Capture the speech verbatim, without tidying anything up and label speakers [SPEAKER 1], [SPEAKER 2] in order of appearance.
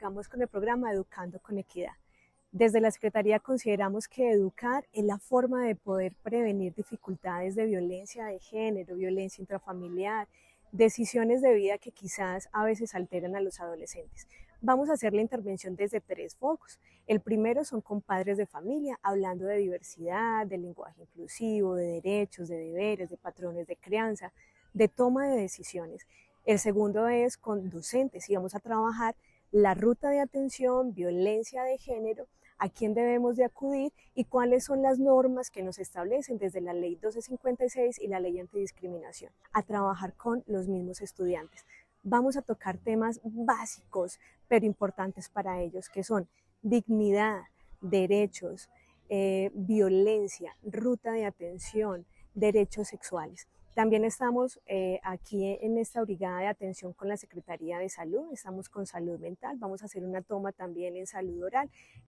[SPEAKER 1] llegamos con el programa Educando con Equidad. Desde la Secretaría consideramos que educar es la forma de poder prevenir dificultades de violencia de género, violencia intrafamiliar, decisiones de vida que quizás a veces alteran a los adolescentes. Vamos a hacer la intervención desde tres focos. El primero son con padres de familia, hablando de diversidad, de lenguaje inclusivo, de derechos, de deberes, de patrones de crianza, de toma de decisiones. El segundo es con docentes y vamos a trabajar la ruta de atención, violencia de género, a quién debemos de acudir y cuáles son las normas que nos establecen desde la ley doce cincuenta y seis y la ley antidiscriminación, a trabajar con los mismos estudiantes. Vamos a tocar temas básicos pero importantes para ellos, que son dignidad, derechos, eh, violencia, ruta de atención, derechos sexuales. También estamos eh, aquí en esta brigada de atención con la Secretaría de Salud, estamos con salud mental, vamos a hacer una toma también en salud oral